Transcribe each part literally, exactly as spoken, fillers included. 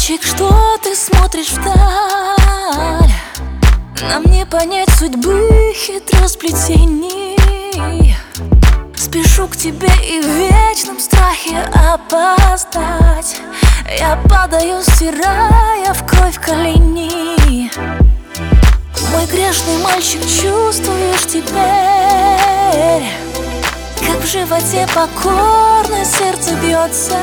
мальчик, что ты смотришь вдаль? Нам не понять судьбы хитросплетений. Спешу к тебе и в вечном страхе опоздать. Я падаю, стирая в кровь колени. Мой грешный мальчик, чувствуешь теперь, как в животе покорно сердце бьется,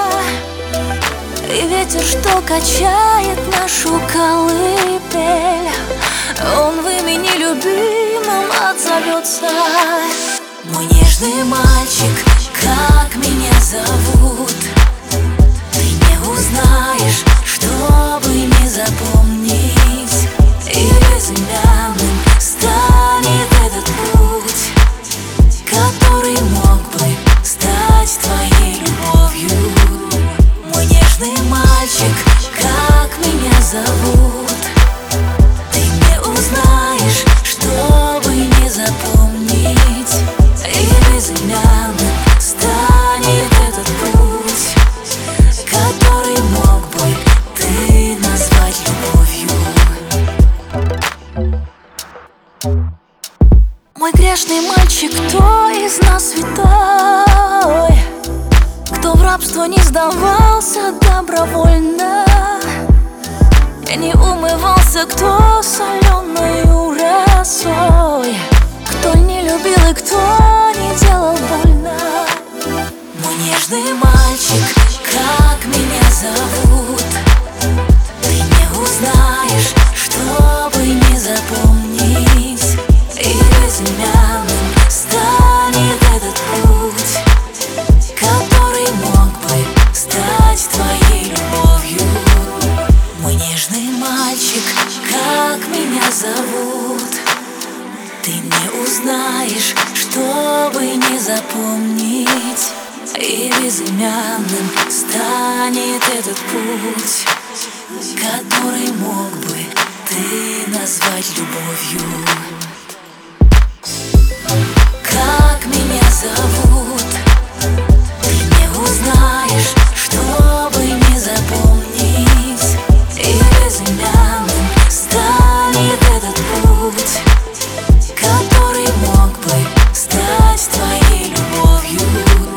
и ветер, что качает нашу колыбель, он в имени любимом отзовется. Мой нежный мальчик, как меня зовут, ты не узнаешь, чтобы не запомнить, и безымянным станет этот путь, который мог бы стать твоей любовью. Мой нежный мальчик, как меня зовут, ты не узнаешь, чтобы не запомнить, и безымянным станет этот путь, который мог бы ты назвать любовью. Мой грешный мальчик, кто из нас святой, кто в рабство не сдавался добровольно, не умывался, кто соленою росой, кто не любил и кто не делал больно. Мой нежный мальчик, как меня зовут, ты не узнаешь, чтобы не запомнить, и безымянным станет этот путь, который мог бы стать твоей любовью. Мой нежный мальчик, как меня зовут, ты не узнаешь, чтобы не запомнить, и безымянным станет этот путь, который мог бы ты назвать любовью. Как меня зовут, ты не узнаешь, чтобы не запомнить, и безымянным станет этот путь, который мог бы стать твоей любовью.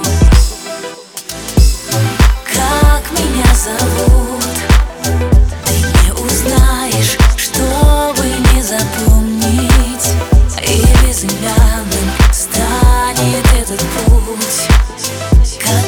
Как меня зовут, ты не узнаешь, чтобы не запомнить, и безымянным станет этот путь,